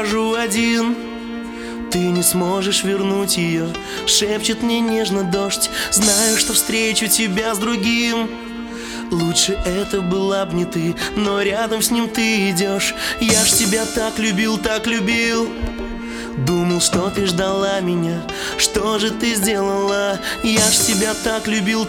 брожу один. Ты не сможешь вернуть ее, шепчет мне нежно дождь. Знаю, что встречу тебя с другим. Лучше это была б не ты, но рядом с ним ты идешь. Я ж тебя так любил, так любил. Думал, что ты ждала меня, что же ты сделала? Я ж тебя так любил,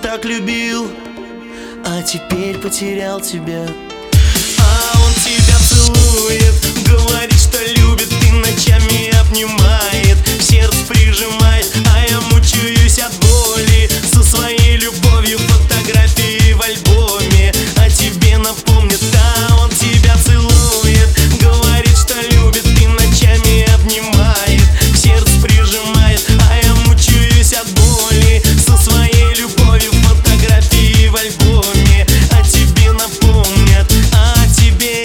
а теперь потерял тебя. А он тебя целует, говорит, что любит, и ночами обнимает, в сердце прижимает, а я мучаюсь от боли. Со своей любовью фотографии в альбоме о тебе напомнит. А он тебя целует, говорит, что любит, и ночами обнимает, в сердце прижимает, а я мучаюсь от боли. Со своей любовью фотографии в альбоме о тебе напомнят, о тебе.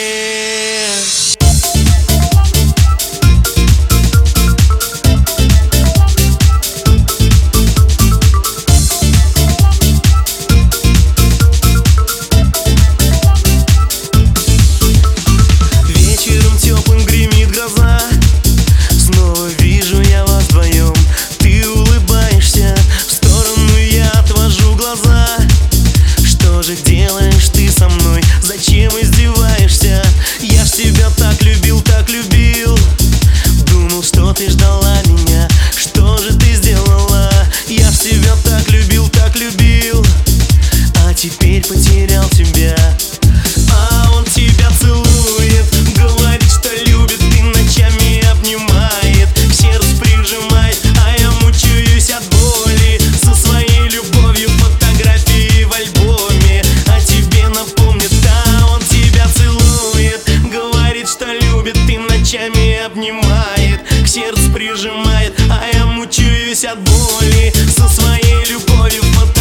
Делаешь ты со мной, зачем издеваешься? Я ж тебя так любил, думал, что ты ждала меня, что же ты сделала? Я ж тебя так любил, а теперь потерял тебя. А он тебя целует, говорит, что любит, и ночами обнимает, в сердце прижимает, а я мучаюсь от боли. Со своей любовью фотографии в альбоме о тебе напомнит. А он тебя целует, говорит, что любит, и ночами обнимает, к сердцу прижимает, а я мучаюсь от боли. Со своей любовью фотографии